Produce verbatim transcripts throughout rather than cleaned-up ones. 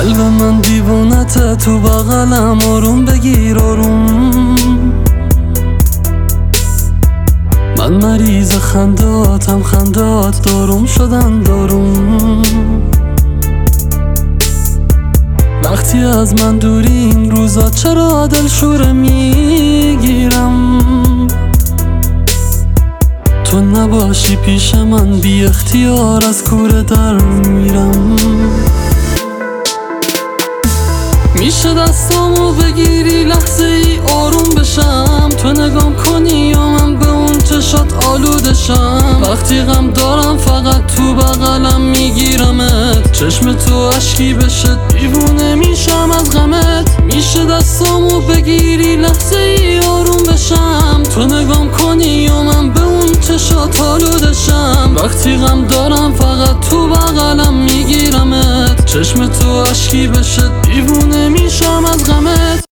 قلب من دیوونته تو بغلم، آروم بگیر آروم. من مریض خنداتم، خندات داروم شدن داروم. وقتی از من دوری این روزا چرا دلشوره میگیرم؟ تو نباشی پیش من بی اختیار از کوره در میرم. میشه دستامو بگیری لحظه ای آروم بشم، تو نگام کنی یا من به اون چشات آلودشم. وقتی غم دارم فقط تو بغلم میگیرمت، چشم تو اشکی بشه دیوونه میشم از غمت. میشه دستامو بگیری لحظه ای آروم بشم، تو نگام کنی یا من به اون چشات آلودشم. وقتی غم دارم فقط تو بغلم میگیرمت، چشم تو اشکی بشه دیوونه میشم از غمت.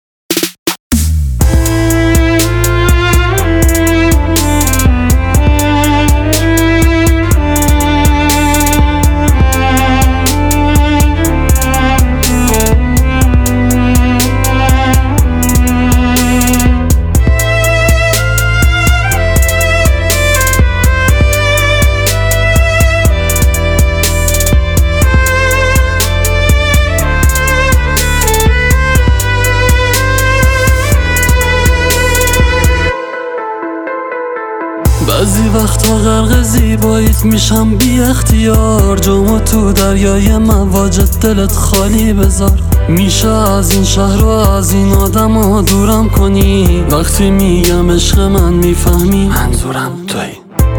بعضی وقتا غرق زیباییت میشم بی اختیار، جامو تو دریای مواجت دلت خالی بذار. میشه از این شهر و از این آدم ها دورم کنی، وقتی میگم عشق من میفهمی منظورم توی.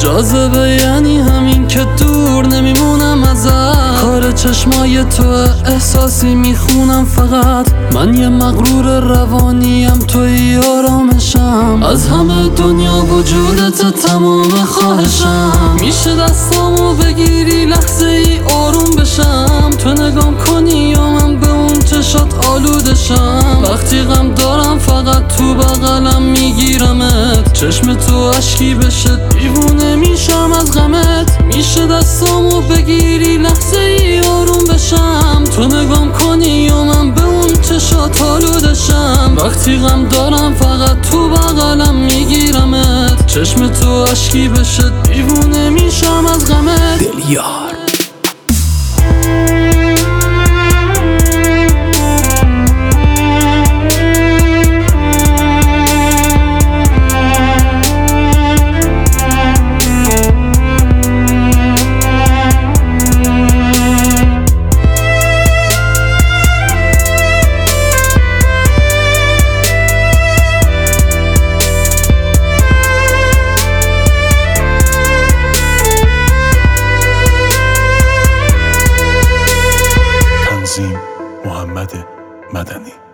جاذبه یعنی همین که دور نمیمونم ازت، کار چشمای تو احساسی میخونم فقط. من یه مغرور روانیم توی آرامشم، از همه دنیا وجودت تمام خواهشم. میشه دستامو بگیری لحظه ای آروم بشم، تو نگام کنی یا من به اون چشات آلودشم. وقتی غم دارم فقط تو بغلم میگیرمت، چشم تو اشکی بشه دیوونه میشم از غمت. میشه دستامو بگیری لحظه ای آروم بشم، تو نگام کنی یا من به اون چشات آلودشم. وقتی غم دارم فقط تو بغلم میگیرمت، چشم تو اشکی بشه دیوونه میشم از غمت. دلیار محمد مدنی.